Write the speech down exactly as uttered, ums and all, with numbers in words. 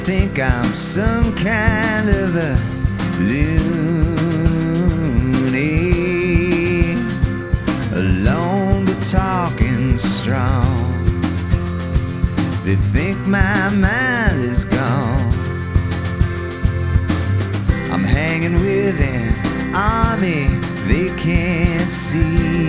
think I'm some kind of a loony, alone but talking strong. They think my mind is gone. I'm hanging with an army they can't see.